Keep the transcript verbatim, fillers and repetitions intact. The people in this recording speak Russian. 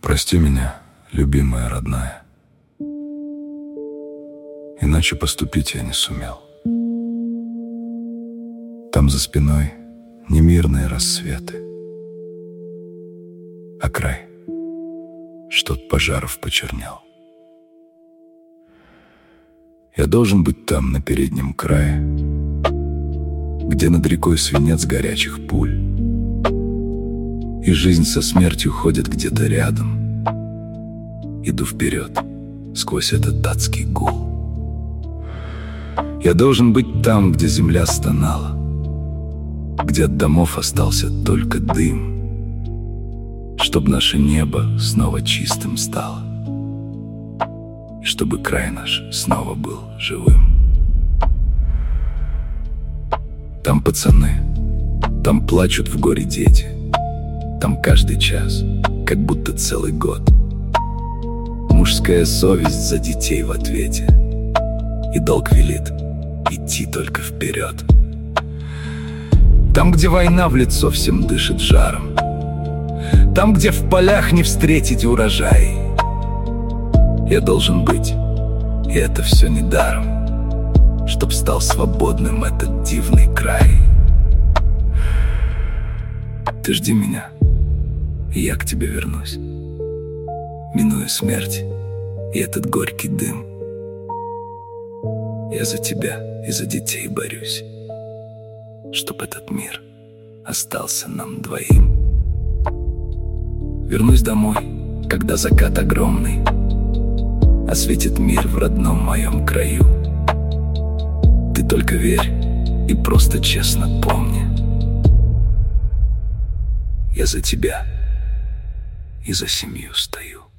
Прости меня, любимая, родная, иначе поступить я не сумел. Там за спиной немирные рассветы, а край, что от пожаров почернел. Я должен быть там, на переднем крае, где над рекой свинец горячих пуль, и жизнь со смертью ходит где-то рядом. Иду вперед сквозь этот адский гул. Я должен быть там, где земля стонала, где от домов остался только дым, чтоб наше небо снова чистым стало, и чтобы край наш снова был живым. Там пацаны, там плачут в горе дети, там каждый час, как будто целый год. Мужская совесть за детей в ответе, и долг велит идти только вперед. Там, где война в лицо всем дышит жаром, там, где в полях не встретить урожай, я должен быть, и это все не даром, чтоб стал свободным этот дивный край. Ты жди меня, и я к тебе вернусь, минуя смерть и этот горький дым. Я за тебя и за детей борюсь, чтоб этот мир остался нам двоим. Вернусь домой, когда закат огромный осветит мир в родном моем краю. Ты только верь и просто честно помни, я за тебя и за семью стою.